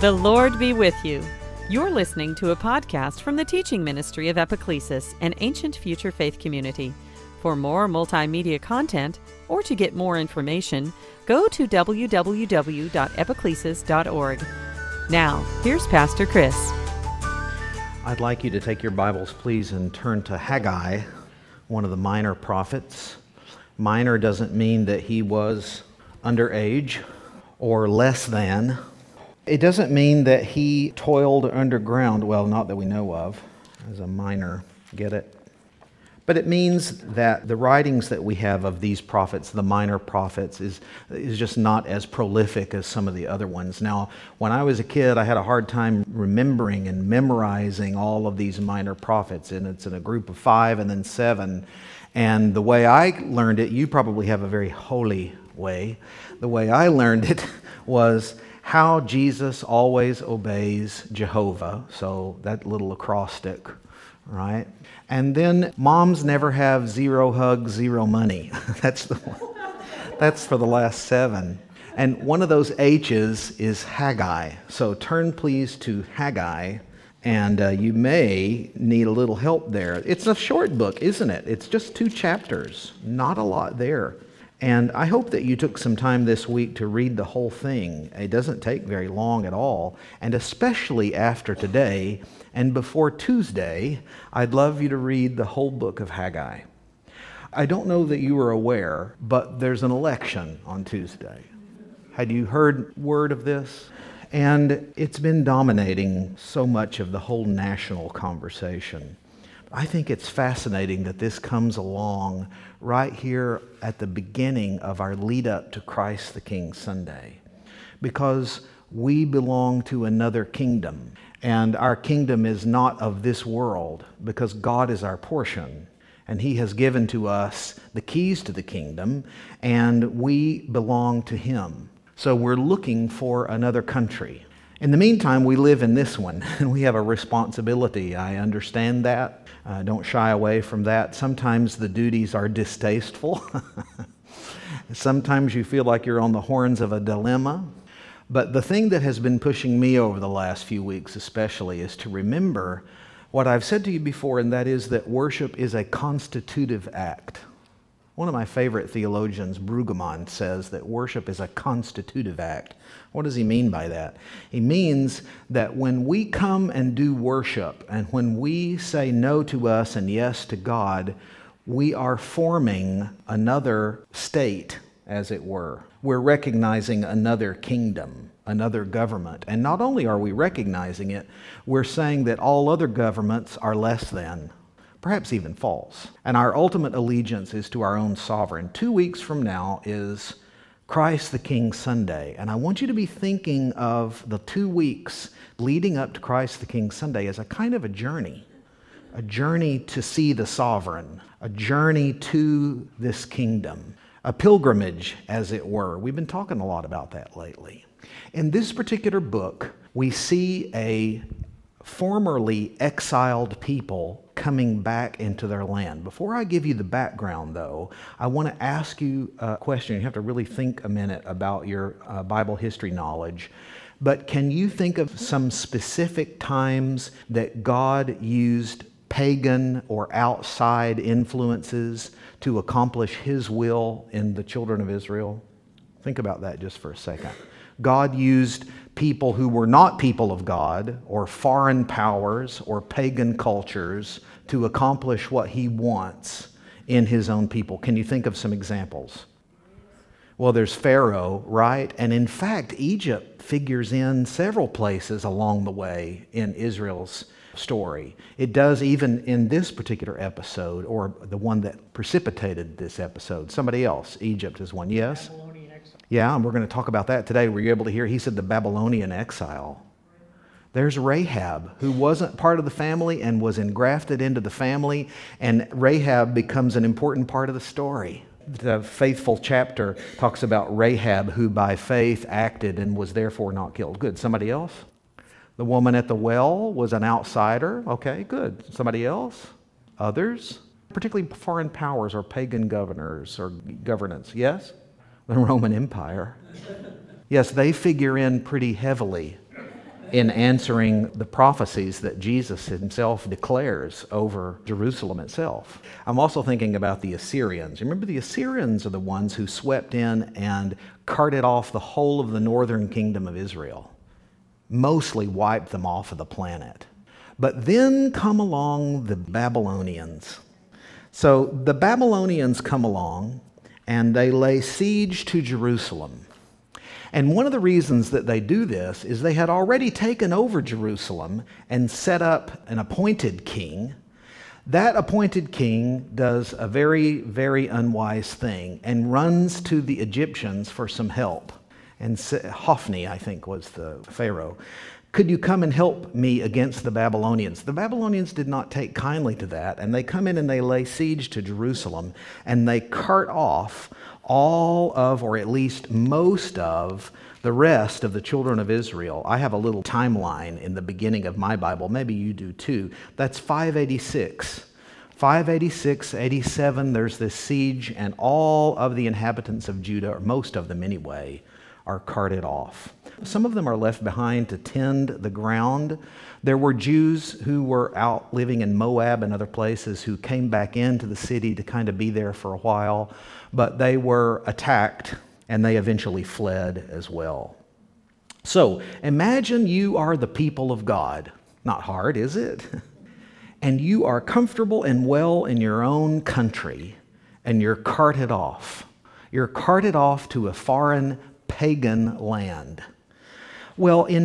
The Lord be with you. You're listening to a podcast from the teaching ministry of Epiclesis, an ancient future faith community. For more multimedia content, or to get more information, go to www.epiclesis.org. Now, here's Pastor Chris. I'd like you to take your Bibles, please, and turn to Haggai, one of the minor prophets. Minor doesn't mean that he was underage or less than. It doesn't mean that he toiled underground, well, not that we know of, as a minor, get it? But it means that the writings that we have of these prophets, the minor prophets, is just not as prolific as some of the other ones. Now, when I was a kid, I had a hard time remembering and memorizing all of these minor prophets, and it's in a group of 5 and then 7. And the way I learned it, you probably have a very holy way. The way I learned it was how Jesus always obeys Jehovah, so that little acrostic, right? And then moms never have 0 hugs, 0 money. That's the one. That's for the last 7. And one of those H's is Haggai. So turn please to Haggai, and you may need a little help there. It's a short book, isn't it? It's just 2 chapters, not a lot there. And I hope that you took some time this week to read the whole thing. It doesn't take very long at all. And especially after today and before Tuesday, I'd love you to read the whole book of Haggai. I don't know that you are aware, but there's an election on Tuesday. Had you heard word of this? And it's been dominating so much of the whole national conversation. I think it's fascinating that this comes along right here at the beginning of our lead up to Christ the King Sunday, because we belong to another kingdom, and our kingdom is not of this world, because God is our portion, and He has given to us the keys to the kingdom, and we belong to Him. So we're looking for another country. In the meantime, we live in this one, and we have a responsibility. I understand that. Don't shy away from that. Sometimes the duties are distasteful. Sometimes you feel like you're on the horns of a dilemma. But the thing that has been pushing me over the last few weeks especially is to remember what I've said to you before, and that is that worship is a constitutive act. One of my favorite theologians, Brueggemann, says that worship is a constitutive act. What does he mean by that? He means that when we come and do worship, and when we say no to us and yes to God, we are forming another state, as it were. We're recognizing another kingdom, another government. And not only are we recognizing it, we're saying that all other governments are less than, perhaps even false. And our ultimate allegiance is to our own sovereign. 2 weeks from now is Christ the King Sunday. And I want you to be thinking of the 2 weeks leading up to Christ the King Sunday as a kind of a journey to see the sovereign, a journey to this kingdom, a pilgrimage, as it were. We've been talking a lot about that lately. In this particular book, we see a formerly exiled people coming back into their land. Before I give you the background, though, I want to ask you a question. You have to really think a minute about your Bible history knowledge. But can you think of some specific times that God used pagan or outside influences to accomplish His will in the children of Israel? Think about that just for a second. God used people who were not people of God, or foreign powers, or pagan cultures to accomplish what He wants in His own people. Can you think of some examples? Well, there's Pharaoh, right? And in fact, Egypt figures in several places along the way in Israel's story. It does even in this particular episode, or the one that precipitated this episode. Somebody else, Egypt is one. Yes? Yeah, and we're going to talk about that today. Were you able to hear? He said the Babylonian exile. There's Rahab, who wasn't part of the family and was engrafted into the family, and Rahab becomes an important part of the story. The faithful chapter talks about Rahab, who by faith acted and was therefore not killed. Good. Somebody else? The woman at the well was an outsider. Okay, good. Somebody else? Others? Particularly foreign powers or pagan governors or governance. Yes? The Roman Empire. Yes, they figure in pretty heavily. in answering the prophecies that Jesus himself declares over Jerusalem itself. I'm also thinking about the Assyrians. Remember, the Assyrians are the ones who swept in and carted off the whole of the northern kingdom of Israel, mostly wiped them off of the planet. But then come along the Babylonians. So the Babylonians come along and they lay siege to Jerusalem. And one of the reasons that they do this is they had already taken over Jerusalem and set up an appointed king. That appointed king does a very, very unwise thing and runs to the Egyptians for some help. And Hophni, I think, was the pharaoh. Could you come and help me against the Babylonians? The Babylonians did not take kindly to that, and they come in and they lay siege to Jerusalem, and they cart off all of, or at least most of, the rest of the children of Israel. I have a little timeline in the beginning of my Bible. Maybe you do too. That's 586. 586, 87, there's this siege, and all of the inhabitants of Judah, or most of them anyway, are carted off. Some of them are left behind to tend the ground. There were Jews who were out living in Moab and other places who came back into the city to kind of be there for a while, but they were attacked and they eventually fled as well. So imagine you are the people of God. Not hard, is it? And you are comfortable and well in your own country, and you're carted off. You're carted off to a foreign pagan land. Well, in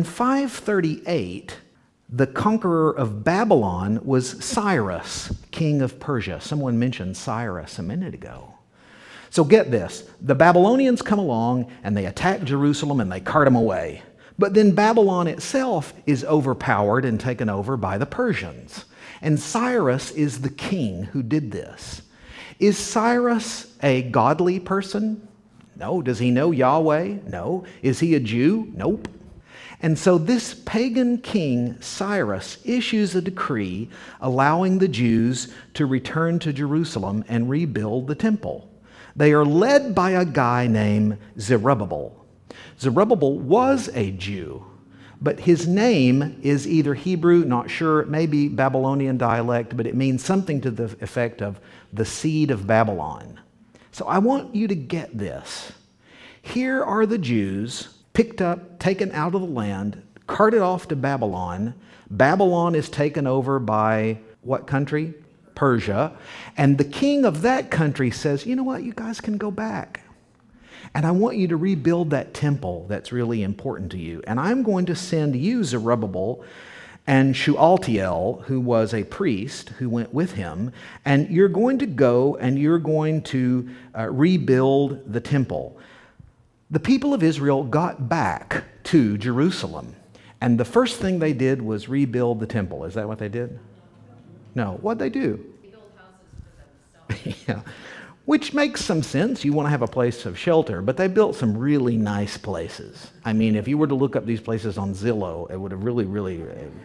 538, the conqueror of Babylon was Cyrus, king of Persia. Someone mentioned Cyrus a minute ago. So get this, the Babylonians come along and they attack Jerusalem and they cart them away. But then Babylon itself is overpowered and taken over by the Persians. And Cyrus is the king who did this. Is Cyrus a godly person? No. Does he know Yahweh? No. Is he a Jew? Nope. And so this pagan king, Cyrus, issues a decree allowing the Jews to return to Jerusalem and rebuild the temple. They are led by a guy named Zerubbabel. Zerubbabel was a Jew, but his name is either Hebrew, not sure, it may be Babylonian dialect, but it means something to the effect of the seed of Babylon. So I want you to get this. Here are the Jews picked up, taken out of the land, carted off to Babylon. Babylon is taken over by what country? Persia. And the king of that country says, you know what, you guys can go back. And I want you to rebuild that temple that's really important to you. And I'm going to send you, Zerubbabel, and Shealtiel, who was a priest who went with him, and you're going to go and you're going to rebuild the temple. The people of Israel got back to Jerusalem, and the first thing they did was rebuild the temple. Is that what they did? No. What'd they do? They built houses for themselves. Yeah. Which makes some sense. You want to have a place of shelter, but they built some really nice places. I mean, if you were to look up these places on Zillow, it would have really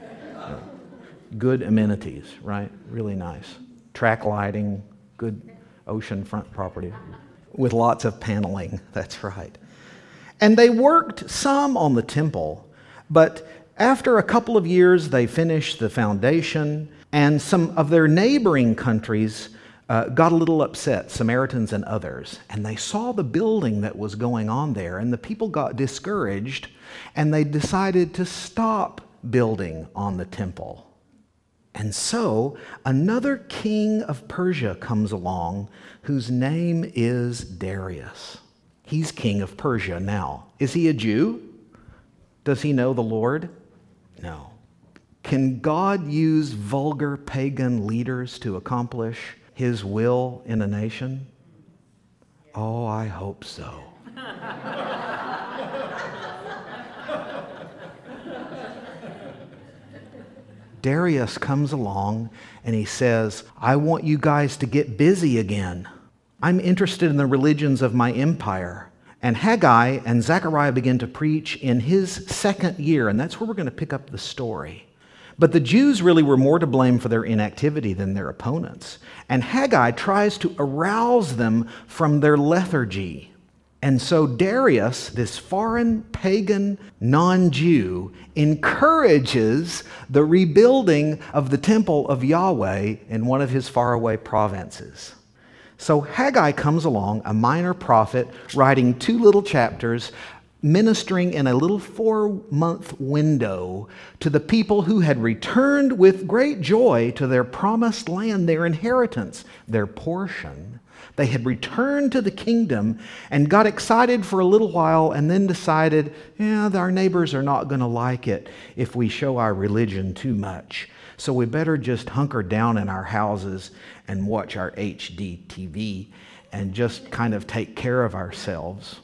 good amenities, right? Really nice. Track lighting, good oceanfront property with lots of paneling. That's right. And they worked some on the temple, but after a couple of years, they finished the foundation, and some of their neighboring countries got a little upset, Samaritans and others, and they saw the building that was going on there, and the people got discouraged, and they decided to stop building on the temple. And so another king of Persia comes along whose name is Darius. He's king of Persia now. Is he a Jew? Does he know the Lord? No. Can God use vulgar pagan leaders to accomplish his will in a nation? Oh, I hope so. Darius comes along and he says, I want you guys to get busy again. I'm interested in the religions of my empire. And Haggai and Zechariah begin to preach in his second year, and that's where we're going to pick up the story. But the Jews really were more to blame for their inactivity than their opponents. And Haggai tries to arouse them from their lethargy. And so Darius, this foreign pagan non-Jew, encourages the rebuilding of the temple of Yahweh in one of his faraway provinces. So Haggai comes along, a minor prophet, writing 2 little chapters, ministering in a little 4-month window to the people who had returned with great joy to their promised land, their inheritance, their portion. They had returned to the kingdom and got excited for a little while and then decided, our neighbors are not going to like it if we show our religion too much. So we better just hunker down in our houses and watch our HD TV and just kind of take care of ourselves.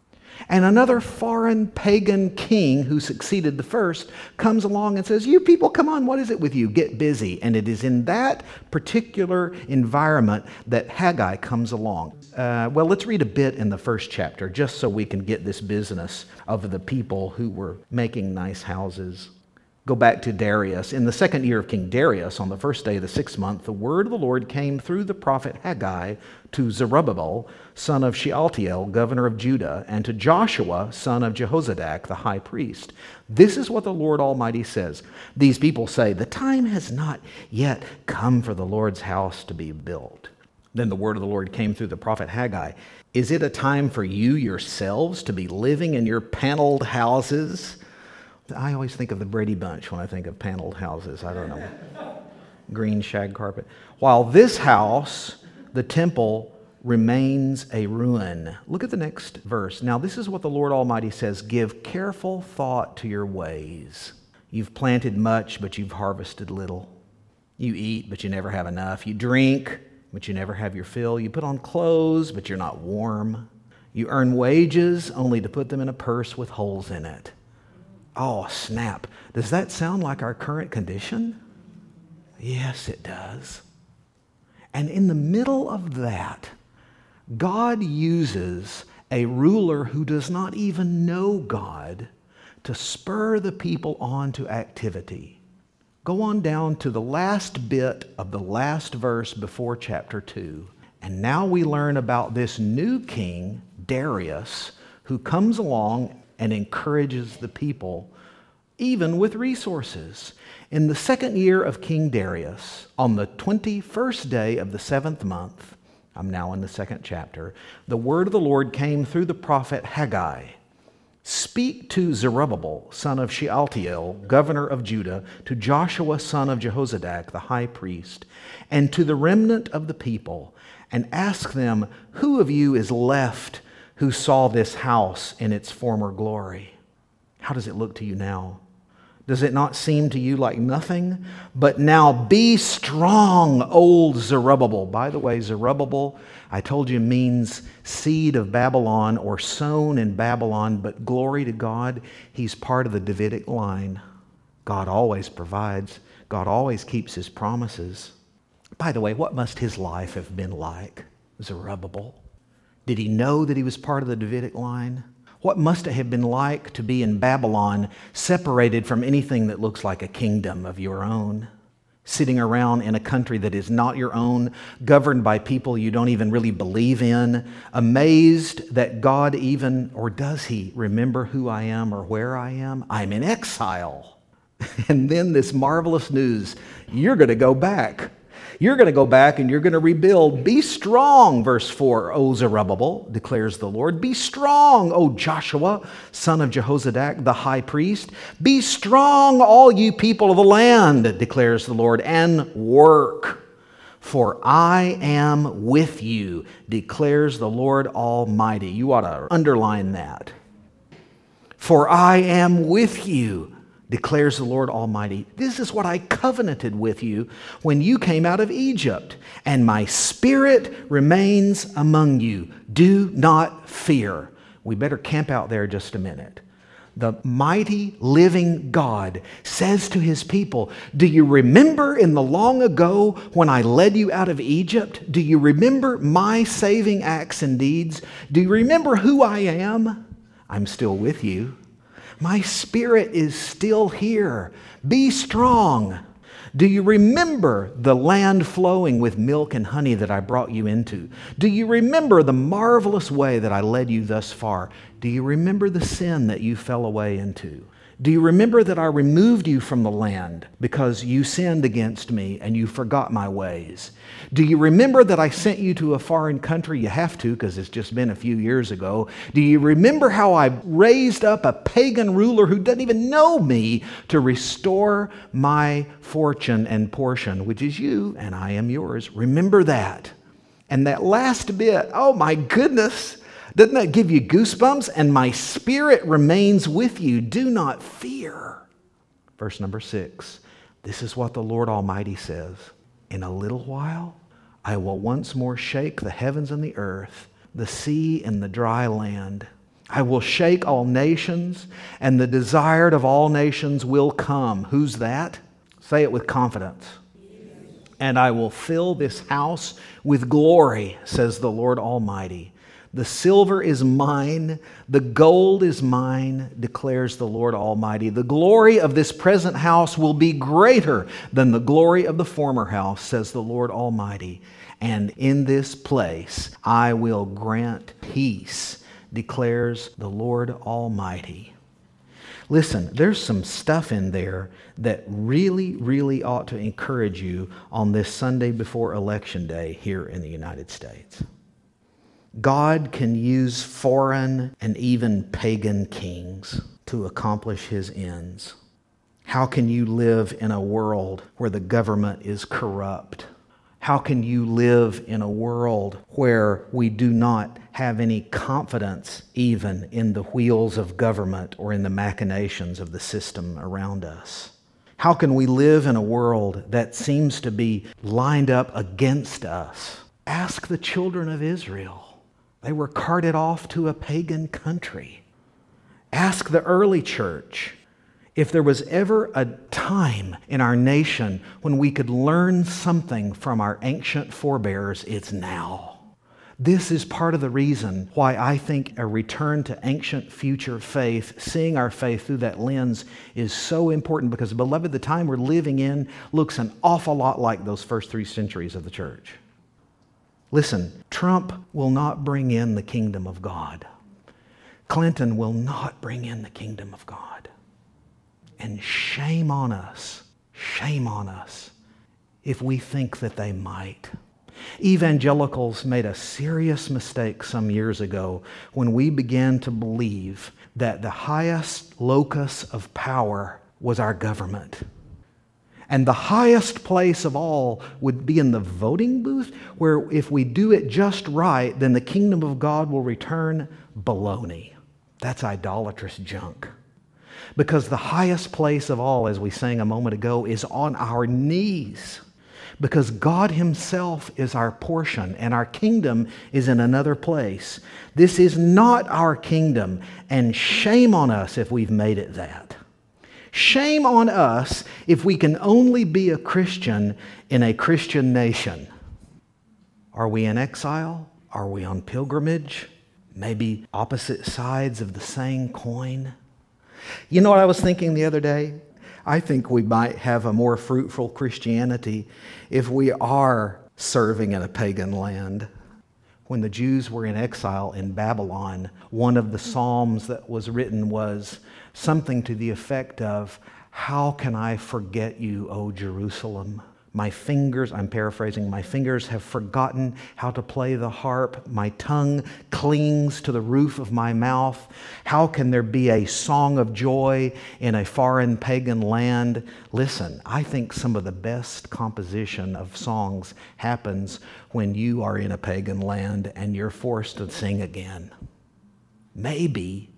And another foreign pagan king who succeeded the first comes along and says, you people, come on, what is it with you? Get busy. And it is in that particular environment that Haggai comes along. Let's read a bit in the first chapter just so we can get this business of the people who were making nice houses. Go back to Darius. In the 2nd year of King Darius, on the 1st day of the 6th month, the word of the Lord came through the prophet Haggai to Zerubbabel, son of Shealtiel, governor of Judah, and to Joshua, son of Jehozadak, the high priest. This is what the Lord Almighty says. These people say, the time has not yet come for the Lord's house to be built. Then the word of the Lord came through the prophet Haggai. Is it a time for you yourselves to be living in your paneled houses? I always think of the Brady Bunch when I think of paneled houses. I don't know. Green shag carpet. While this house, the temple, remains a ruin. Look at the next verse. Now, this is what the Lord Almighty says. Give careful thought to your ways. You've planted much, but you've harvested little. You eat, but you never have enough. You drink, but you never have your fill. You put on clothes, but you're not warm. You earn wages only to put them in a purse with holes in it. Oh, snap. Does that sound like our current condition? Yes, it does. And in the middle of that, God uses a ruler who does not even know God to spur the people on to activity. Go on down to the last bit of the last verse before chapter 2. And now we learn about this new king, Darius, who comes along and encourages the people, even with resources. In the 2nd year of King Darius, on the 21st day of the 7th month, I'm now in the 2nd chapter, the word of the Lord came through the prophet Haggai. Speak to Zerubbabel, son of Shealtiel, governor of Judah, to Joshua, son of Jehozadak, the high priest, and to the remnant of the people, and ask them, who of you is left who saw this house in its former glory? How does it look to you now? Does it not seem to you like nothing? But now be strong, old Zerubbabel. By the way, Zerubbabel, I told you, means seed of Babylon or sown in Babylon, but glory to God, he's part of the Davidic line. God always provides. God always keeps his promises. By the way, what must his life have been like, Zerubbabel? Did he know that he was part of the Davidic line? What must it have been like to be in Babylon, separated from anything that looks like a kingdom of your own? Sitting around in a country that is not your own, governed by people you don't even really believe in, amazed that God even, or does he, remember who I am or where I am? I'm in exile. And then this marvelous news, you're going to go back. You're going to go back and you're going to rebuild. Be strong, verse 4, O Zerubbabel, declares the Lord. Be strong, O Joshua, son of Jehozadak, the high priest. Be strong, all you people of the land, declares the Lord, and work. For I am with you, declares the Lord Almighty. You ought to underline that. For I am with you, declares the Lord Almighty. This is what I covenanted with you when you came out of Egypt, and my spirit remains among you. Do not fear. We better camp out there just a minute. The mighty living God says to his people, do you remember in the long ago when I led you out of Egypt? Do you remember my saving acts and deeds? Do you remember who I am? I'm still with you. My spirit is still here. Be strong. Do you remember the land flowing with milk and honey that I brought you into? Do you remember the marvelous way that I led you thus far? Do you remember the sin that you fell away into? Do you remember that I removed you from the land because you sinned against me and you forgot my ways? Do you remember that I sent you to a foreign country? You have to, because it's just been a few years ago. Do you remember how I raised up a pagan ruler who doesn't even know me to restore my fortune and portion, which is you and I am yours? Remember that. And that last bit, oh my goodness, doesn't that give you goosebumps? And my spirit remains with you. Do not fear. Verse number 6. This is what the Lord Almighty says. In a little while, I will once more shake the heavens and the earth, the sea and the dry land. I will shake all nations, and the desired of all nations will come. Who's that? Say it with confidence. And I will fill this house with glory, says the Lord Almighty. The silver is mine, the gold is mine, declares the Lord Almighty. The glory of this present house will be greater than the glory of the former house, says the Lord Almighty. And in this place I will grant peace, declares the Lord Almighty. Listen, there's some stuff in there that really, really ought to encourage you on this Sunday before Election Day here in the United States. God can use foreign and even pagan kings to accomplish his ends. How can you live in a world where the government is corrupt? How can you live in a world where we do not have any confidence even in the wheels of government or in the machinations of the system around us? How can we live in a world that seems to be lined up against us? Ask the children of Israel. They were carted off to a pagan country. Ask the early church. If there was ever a time in our nation when we could learn something from our ancient forebears, it's now. This is part of the reason why I think a return to ancient future faith, seeing our faith through that lens, is so important because, beloved, the time we're living in looks an awful lot like those first 3 centuries of the church. Listen, Trump will not bring in the kingdom of God. Clinton will not bring in the kingdom of God. And shame on us if we think that they might. Evangelicals made a serious mistake some years ago when we began to believe that the highest locus of power was our government. And the highest place of all would be in the voting booth, where if we do it just right, then the kingdom of God will return. Baloney. That's idolatrous junk. Because the highest place of all, as we sang a moment ago, is on our knees. Because God himself is our portion and our kingdom is in another place. This is not our kingdom, and shame on us if we've made it that. Shame on us if we can only be a Christian in a Christian nation. Are we in exile? Are we on pilgrimage? Maybe opposite sides of the same coin? You know what I was thinking the other day? I think we might have a more fruitful Christianity if we are serving in a pagan land. When the Jews were in exile in Babylon, one of the psalms that was written was something to the effect of, "How can I forget you, O Jerusalem? My fingers," I'm paraphrasing, "my fingers have forgotten how to play the harp. My tongue clings to the roof of my mouth. How can there be a song of joy in a foreign pagan land?" Listen, I think some of the best composition of songs happens when you are in a pagan land and you're forced to sing again. Maybe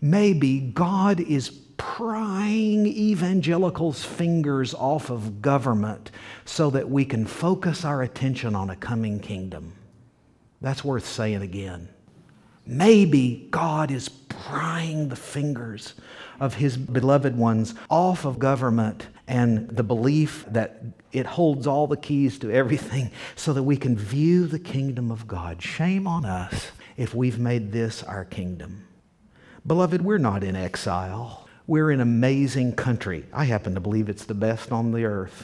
God is prying evangelicals' fingers off of government so that we can focus our attention on a coming kingdom. That's worth saying again. Maybe God is prying the fingers of his beloved ones off of government and the belief that it holds all the keys to everything so that we can view the kingdom of God. Shame on us if we've made this our kingdom. Beloved, we're not in exile. We're in an amazing country. I happen to believe it's the best on the earth.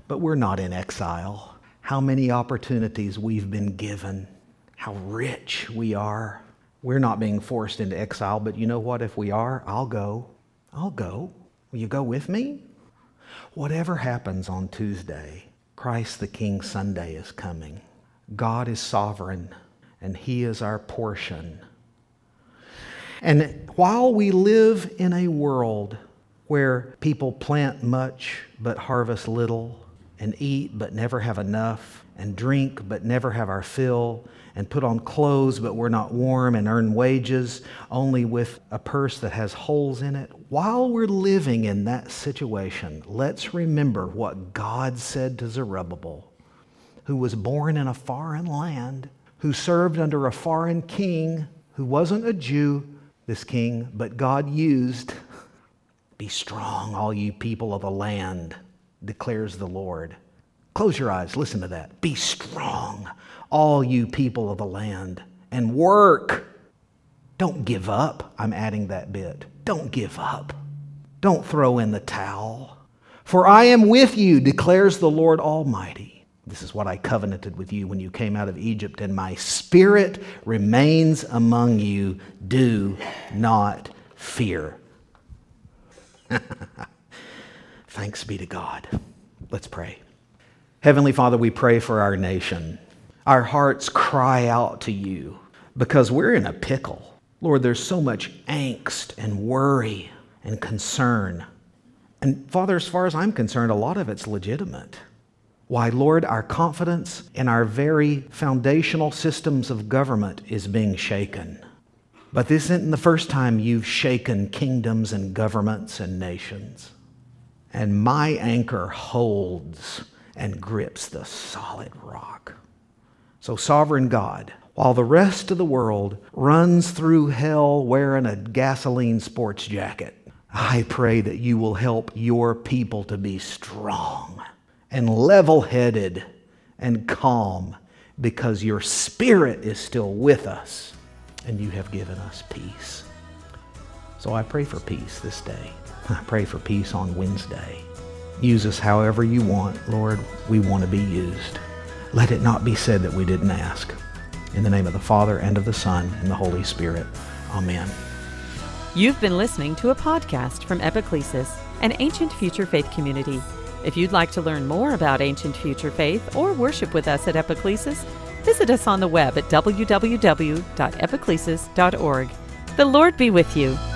but we're not in exile. How many opportunities we've been given. How rich we are. We're not being forced into exile, but you know what? If we are, I'll go. I'll go. Will you go with me? Whatever happens on Tuesday, Christ the King Sunday is coming. God is sovereign, and He is our portion. And while we live in a world where people plant much but harvest little, and eat but never have enough, and drink but never have our fill, and put on clothes but we're not warm, and earn wages only with a purse that has holes in it, while we're living in that situation, let's remember what God said to Zerubbabel, who was born in a foreign land, who served under a foreign king, who wasn't a Jew, this king, but God used. Be strong, all you people of the land, declares the Lord. Close your eyes, listen to that. Be strong, all you people of the land, and work. Don't give up. I'm adding that bit. Don't give up. Don't throw in the towel. For I am with you, declares the Lord Almighty. This is what I covenanted with you when you came out of Egypt, and my spirit remains among you. Do not fear. Thanks be to God. Let's pray. Heavenly Father, we pray for our nation. Our hearts cry out to you because we're in a pickle. Lord, there's so much angst and worry and concern. And Father, as far as I'm concerned, a lot of it's legitimate. Why, Lord, our confidence in our very foundational systems of government is being shaken. But this isn't the first time you've shaken kingdoms and governments and nations. And my anchor holds and grips the solid rock. So, sovereign God, while the rest of the world runs through hell wearing a gasoline sports jacket, I pray that you will help your people to be strong and level-headed and calm, because your Spirit is still with us and you have given us peace. So I pray for peace this day. I pray for peace on Wednesday. Use us however you want, Lord. We want to be used. Let it not be said that we didn't ask. In the name of the Father, and of the Son, and the Holy Spirit. Amen. You've been listening to a podcast from Epiclesis, an ancient future faith community. If you'd like to learn more about ancient future faith or worship with us at Epiclesis, visit us on the web at www.epiclesis.org. The Lord be with you.